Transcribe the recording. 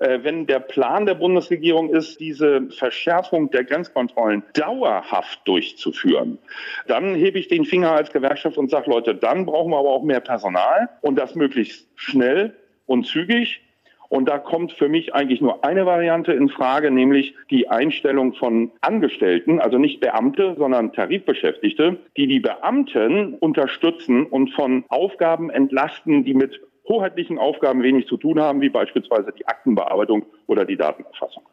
Wenn der Plan der Bundesregierung ist, diese Verschärfung der Grenzkontrollen dauerhaft durchzuführen, dann hebe ich den Finger als Gewerkschaft und sage, Leute, dann brauchen wir aber auch mehr Personal und das möglichst schnell und zügig. Und da kommt für mich eigentlich nur eine Variante in Frage, nämlich die Einstellung von Angestellten, also nicht Beamte, sondern Tarifbeschäftigte, die die Beamten unterstützen und von Aufgaben entlasten, die mit hoheitlichen Aufgaben wenig zu tun haben, wie beispielsweise die Aktenbearbeitung oder die Datenerfassung.